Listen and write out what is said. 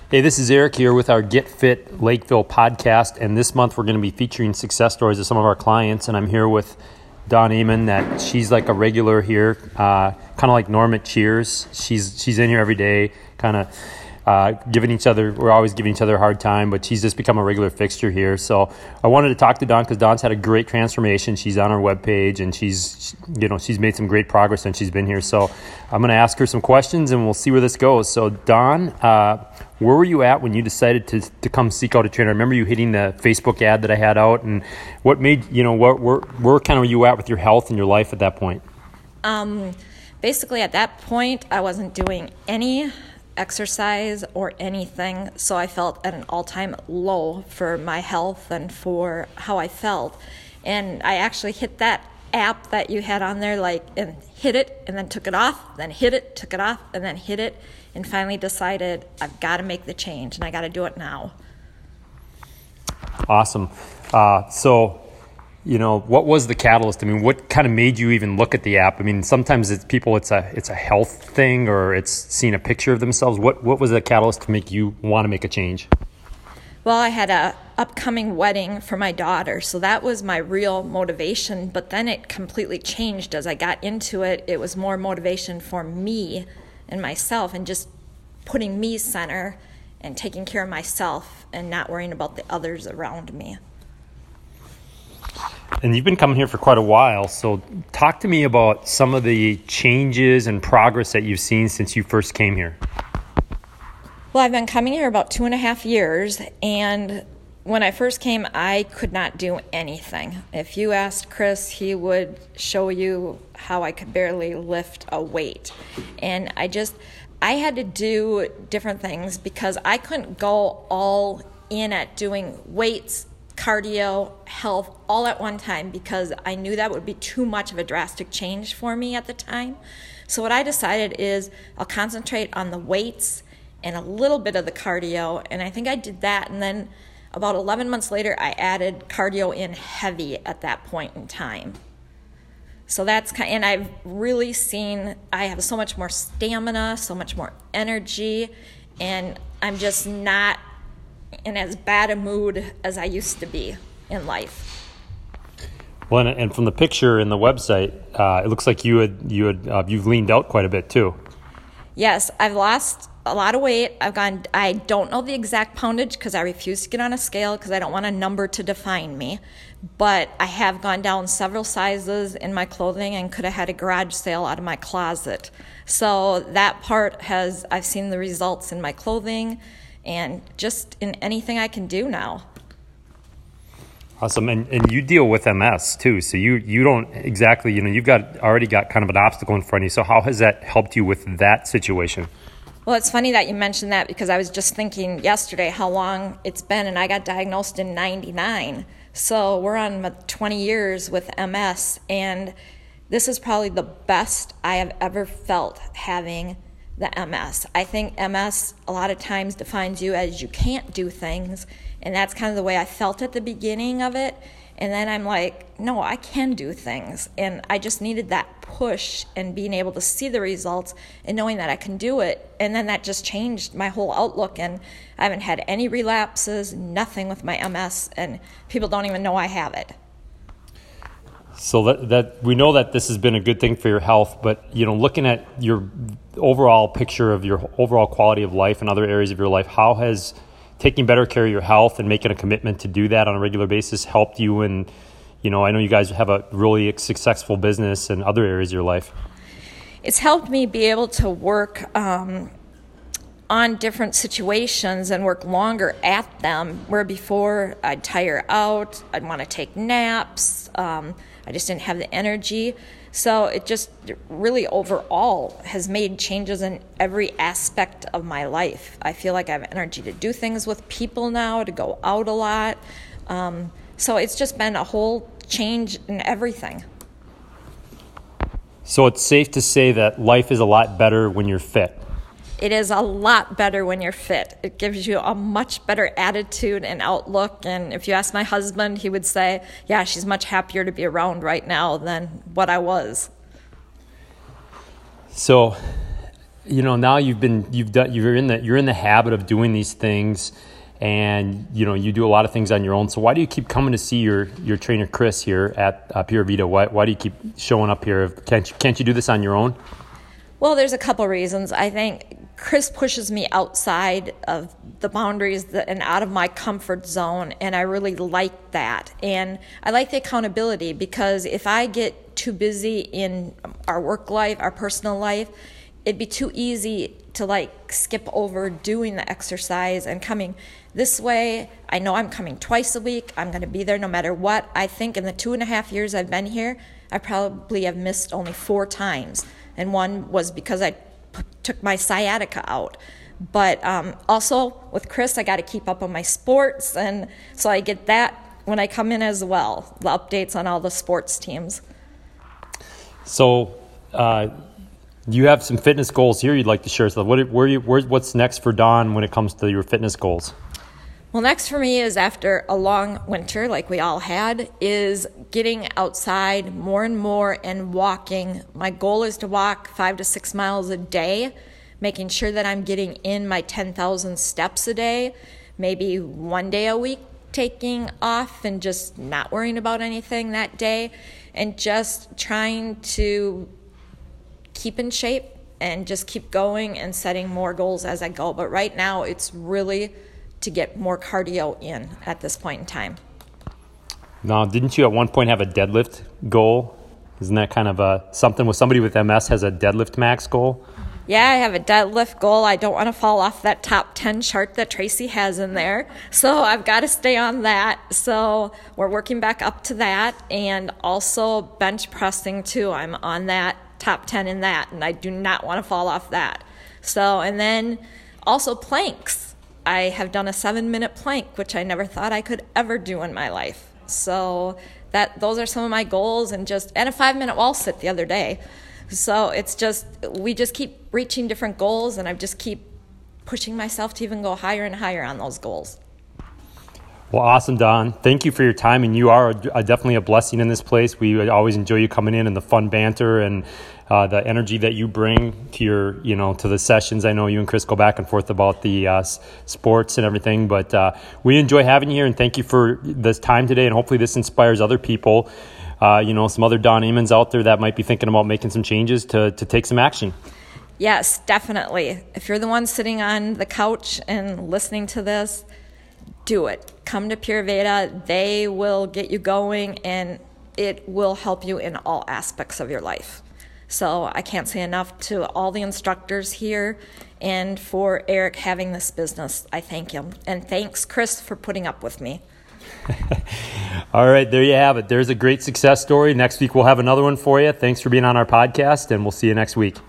Hey, this is Eric here with our Get Fit Lakeville podcast, and this month we're going to be featuring success stories of some of our clients, and I'm here with Dawn Amon. That she's like a regular here, kind of like Norm at Cheers. She's in here every day, kind of we're always giving each other a hard time, but she's just become a regular fixture here. So I wanted to talk to Dawn because Dawn's had a great transformation. She's on our webpage and she's made some great progress since she's been here. So I'm going to ask her some questions and we'll see where this goes. So Dawn, where were you at when you decided to come seek out a trainer? I remember you hitting the Facebook ad that I had out, and what made, where kind of were you at with your health and your life at that point? Basically at that point, I wasn't doing any exercise or anything, so I felt at an all-time low for my health and for how I felt. And I actually hit that app that you had on there, and hit it and then took it off, then hit it, took it off, and then hit it, and finally decided I've got to make the change and I got to do it now. Awesome. What was the catalyst? I mean, what kind of made you even look at the app? I mean, sometimes it's a health thing, or it's seeing a picture of themselves. What was the catalyst to make you want to make a change? Well, I had a upcoming wedding for my daughter, so that was my real motivation, but then it completely changed as I got into it. It was more motivation for me and myself, and just putting me center and taking care of myself and not worrying about the others around me. And you've been coming here for quite a while, so talk to me about some of the changes and progress that you've seen since you first came here. Well, I've been coming here about 2.5 years, and when I first came, I could not do anything. If you asked Chris, he would show you how I could barely lift a weight. And I had to do different things because I couldn't go all in at doing weights, cardio, health, all at one time, because I knew that would be too much of a drastic change for me at the time. So what I decided is I'll concentrate on the weights and a little bit of the cardio, and I think I did that, and then about 11 months later I added cardio in heavy at that point in time. So and I've really seen I have so much more stamina, so much more energy, and I'm just not in as bad a mood as I used to be in life. Well, and from the picture in the website, it looks like you've leaned out quite a bit too. Yes, I've lost a lot of weight. I don't know the exact poundage because I refuse to get on a scale because I don't want a number to define me. But I have gone down several sizes in my clothing and could have had a garage sale out of my closet. So that part I've seen the results in my clothing and just in anything I can do now. Awesome. And you deal with MS too. So you don't exactly, you've already got kind of an obstacle in front of you. So how has that helped you with that situation? Well, it's funny that you mentioned that because I was just thinking yesterday how long it's been, and I got diagnosed in 1999. So we're on 20 years with MS, and this is probably the best I have ever felt having the MS. I think MS a lot of times defines you as you can't do things, and that's kind of the way I felt at the beginning of it. And then I'm like, no, I can do things. And I just needed that push and being able to see the results and knowing that I can do it. And then that just changed my whole outlook. And I haven't had any relapses, nothing with my MS, and people don't even know I have it. So that we know that this has been a good thing for your health, but looking at your overall picture of your overall quality of life and other areas of your life, how has taking better care of your health and making a commitment to do that on a regular basis helped you? And I know you guys have a really successful business and other areas of your life. It's helped me be able to work on different situations and work longer at them, where before I'd tire out, I'd want to take naps, I just didn't have the energy. So it just really overall has made changes in every aspect of my life. I feel like I have energy to do things with people now, to go out a lot. So it's just been a whole change in everything. So it's safe to say that life is a lot better when you're fit. It is a lot better when you're fit. It gives you a much better attitude and outlook. And if you ask my husband, he would say, yeah, she's much happier to be around right now than what I was. So now you're in the habit of doing these things, and you do a lot of things on your own. So why do you keep coming to see your trainer Chris here at Pure Vita? Why do you keep showing up here? Can't you do this on your own? Well, there's a couple reasons. I think Chris pushes me outside of the boundaries and out of my comfort zone, and I really like that. And I like the accountability, because if I get too busy in our work life, our personal life, it'd be too easy to skip over doing the exercise and coming. This way, I know I'm coming twice a week. I'm going to be there no matter what. I think in the 2.5 years I've been here, I probably have missed only 4 times. And one was because I took my sciatica out. But also with Chris, I got to keep up on my sports. And so I get that when I come in as well, the updates on all the sports teams. So you have some fitness goals here you'd like to share. So what's next for Dawn when it comes to your fitness goals? Well, next for me is, after a long winter like we all had, is getting outside more and more and walking. My goal is to walk 5 to 6 miles a day, making sure that I'm getting in my 10,000 steps a day, maybe 1 day a week taking off and just not worrying about anything that day, and just trying to keep in shape and just keep going and setting more goals as I go. But right now it's really to get more cardio in at this point in time. Now, didn't you at one point have a deadlift goal? Isn't that kind of something with somebody with MS has a deadlift max goal? Yeah, I have a deadlift goal. I don't want to fall off that top 10 chart that Tracy has in there. So I've got to stay on that. So we're working back up to that. And also bench pressing too. I'm on that top 10 in that, and I do not want to fall off that. So, and then also planks. I have done a 7-minute plank, which I never thought I could ever do in my life. So those are some of my goals, and a 5-minute wall sit the other day. So we just keep reaching different goals, and I just keep pushing myself to even go higher and higher on those goals. Well, awesome, Dawn. Thank you for your time, and you are definitely a blessing in this place. We always enjoy you coming in and the fun banter and the energy that you bring to to the sessions. I know you and Chris go back and forth about the sports and everything, but we enjoy having you here, and thank you for this time today, and hopefully this inspires other people, some other Dawn Amons out there that might be thinking about making some changes to take some action. Yes, definitely. If you're the one sitting on the couch and listening to this, do it. Come to Pure Vita. They will get you going, and it will help you in all aspects of your life. So I can't say enough to all the instructors here, and for Eric having this business. I thank him. And thanks, Chris, for putting up with me. All right, there you have it. There's a great success story. Next week we'll have another one for you. Thanks for being on our podcast, and we'll see you next week.